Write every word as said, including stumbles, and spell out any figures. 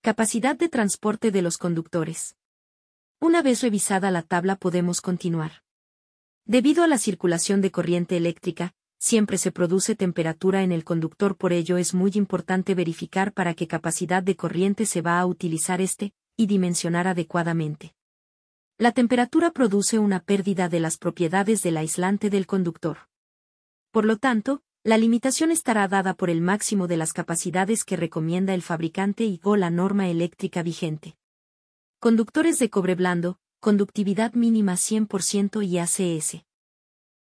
Capacidad de transporte de los conductores. Una vez revisada la tabla podemos continuar. Debido a la circulación de corriente eléctrica, siempre se produce temperatura en el conductor, por ello es muy importante verificar para qué capacidad de corriente se va a utilizar este, y dimensionar adecuadamente. La temperatura produce una pérdida de las propiedades del aislante del conductor. Por lo tanto, la limitación estará dada por el máximo de las capacidades que recomienda el fabricante y o la norma eléctrica vigente. Conductores de cobre blando, conductividad mínima cien por ciento y A C S.